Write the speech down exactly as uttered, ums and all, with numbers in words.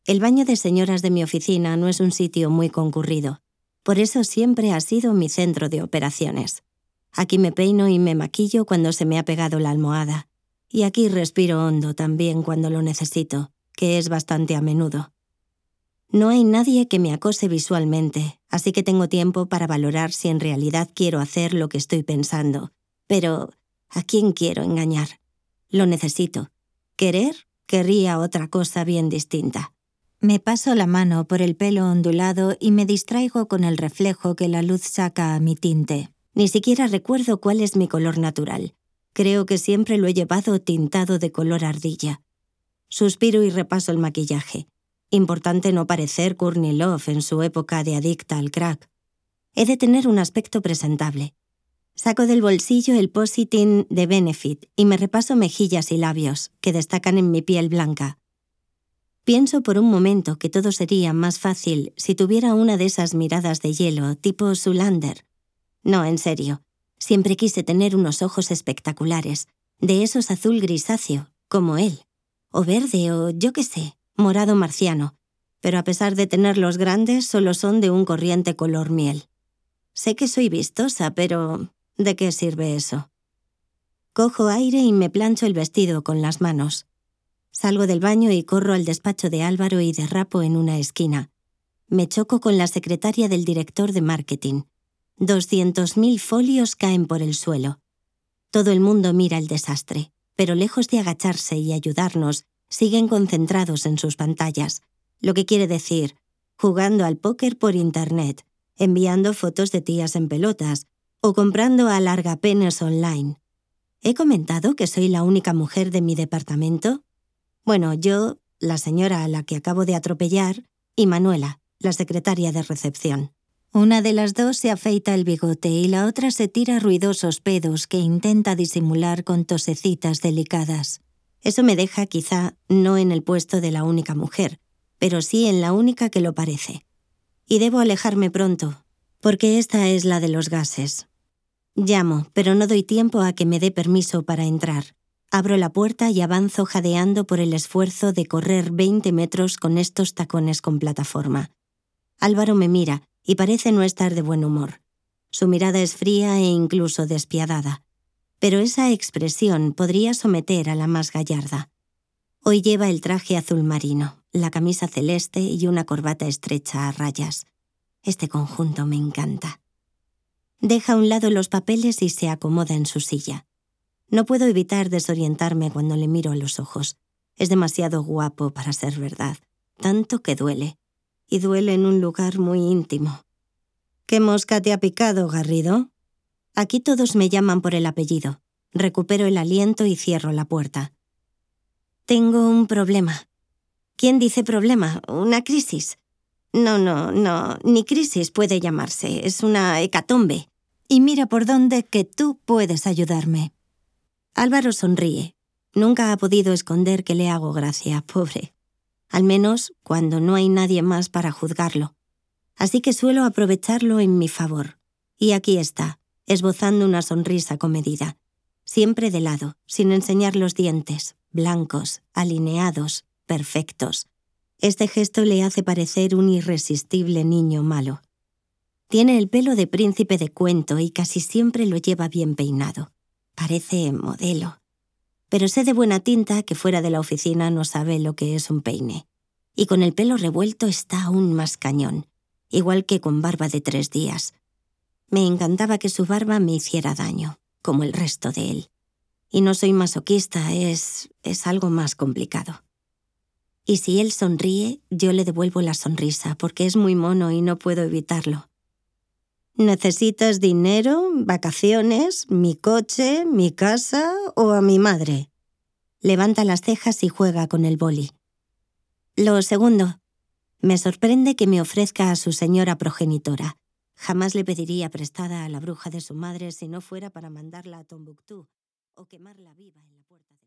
El baño de señoras de mi oficina no es un sitio muy concurrido. Por eso siempre ha sido mi centro de operaciones. Aquí me peino y me maquillo cuando se me ha pegado la almohada. Y aquí respiro hondo también cuando lo necesito, que es bastante a menudo. No hay nadie que me acose visualmente, así que tengo tiempo para valorar si en realidad quiero hacer lo que estoy pensando. Pero, ¿a quién quiero engañar? Lo necesito. Querer, querría otra cosa bien distinta. Me paso la mano por el pelo ondulado y me distraigo con el reflejo que la luz saca a mi tinte. Ni siquiera recuerdo cuál es mi color natural. Creo que siempre lo he llevado tintado de color ardilla. Suspiro y repaso el maquillaje. Importante no parecer Courtney Love en su época de adicta al crack. He de tener un aspecto presentable. Saco del bolsillo el Positin de Benefit y me repaso mejillas y labios, que destacan en mi piel blanca. Pienso por un momento que todo sería más fácil si tuviera una de esas miradas de hielo, tipo Zoolander. No, en serio. Siempre quise tener unos ojos espectaculares, de esos azul grisáceo, como él. O verde, o yo qué sé, morado marciano. Pero a pesar de tenerlos grandes, solo son de un corriente color miel. Sé que soy vistosa, pero ¿de qué sirve eso? Cojo aire y me plancho el vestido con las manos. Salgo del baño y corro al despacho de Álvaro y derrapo en una esquina. Me choco con la secretaria del director de marketing. Doscientos mil folios caen por el suelo. Todo el mundo mira el desastre, pero lejos de agacharse y ayudarnos, siguen concentrados en sus pantallas. Lo que quiere decir, jugando al póker por internet, enviando fotos de tías en pelotas o comprando alargapenes online. ¿He comentado que soy la única mujer de mi departamento? Bueno, yo, la señora a la que acabo de atropellar, y Manuela, la secretaria de recepción. Una de las dos se afeita el bigote y la otra se tira ruidosos pedos que intenta disimular con tosecitas delicadas. Eso me deja quizá no en el puesto de la única mujer, pero sí en la única que lo parece. Y debo alejarme pronto, porque esta es la de los gases. Llamo, pero no doy tiempo a que me dé permiso para entrar. Abro la puerta y avanzo jadeando por el esfuerzo de correr veinte metros con estos tacones con plataforma. Álvaro me mira y parece no estar de buen humor. Su mirada es fría e incluso despiadada. Pero esa expresión podría someter a la más gallarda. Hoy lleva el traje azul marino, la camisa celeste y una corbata estrecha a rayas. Este conjunto me encanta. Deja a un lado los papeles y se acomoda en su silla. No puedo evitar desorientarme cuando le miro a los ojos. Es demasiado guapo para ser verdad, tanto que duele. Y duele en un lugar muy íntimo. ¿Qué mosca te ha picado, Garrido? Aquí todos me llaman por el apellido. Recupero el aliento y cierro la puerta. Tengo un problema. ¿Quién dice problema? ¿Una crisis? No, no, no, ni crisis puede llamarse. Es una hecatombe. Y mira por dónde que tú puedes ayudarme. Álvaro sonríe. Nunca ha podido esconder que le hago gracia, pobre. Al menos cuando no hay nadie más para juzgarlo. Así que suelo aprovecharlo en mi favor. Y aquí está, esbozando una sonrisa comedida. Siempre de lado, sin enseñar los dientes, blancos, alineados, perfectos. Este gesto le hace parecer un irresistible niño malo. Tiene el pelo de príncipe de cuento y casi siempre lo lleva bien peinado. Parece modelo. Pero sé de buena tinta que fuera de la oficina no sabe lo que es un peine. Y con el pelo revuelto está aún más cañón, igual que con barba de tres días. Me encantaba que su barba me hiciera daño, como el resto de él. Y no soy masoquista, es... es algo más complicado. Y si él sonríe, yo le devuelvo la sonrisa, porque es muy mono y no puedo evitarlo. ¿Necesitas dinero, vacaciones, mi coche, mi casa o a mi madre? Levanta las cejas y juega con el boli. Lo segundo. Me sorprende que me ofrezca a su señora progenitora. Jamás le pediría prestada a la bruja de su madre si no fuera para mandarla a Tombuctú o quemarla viva en la puerta de...